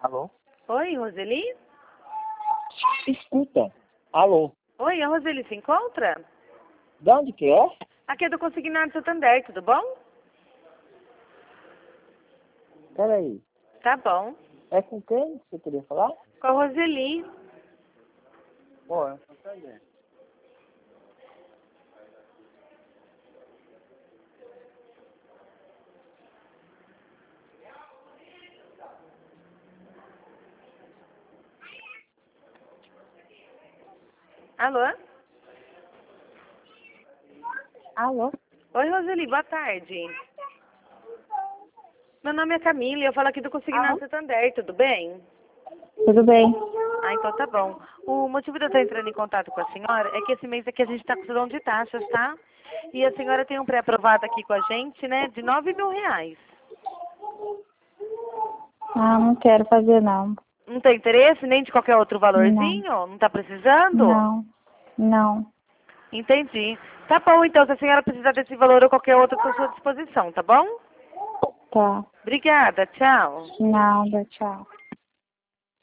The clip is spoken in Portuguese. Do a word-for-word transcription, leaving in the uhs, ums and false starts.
Alô? Oi, Roseli? Escuta. Alô? Oi, a Roseli se encontra? De onde que é? Aqui é do Consignado Santander, tudo bom? Peraí. Tá bom. É com quem você queria falar? Com a Roseli. Pô, é Santander. Alô? Alô? Oi, Roseli, boa tarde. Meu nome é Camila e eu falo aqui do Consignado Alô? Santander, tudo bem? Tudo bem? Ah, então tá bom. O motivo de eu estar entrando em contato com a senhora é que esse mês aqui a gente está com tudão de taxas, tá? E a senhora tem um pré-aprovado aqui com a gente, né, de nove mil reais. Ah, não quero fazer não. Não tem interesse nem de qualquer outro valorzinho? Não. Não tá precisando? Não. Não. Entendi. Tá bom, então, se a senhora precisar desse valor ou qualquer outro, estou à sua disposição, tá bom? Tá. Obrigada, tchau. Nada, tchau.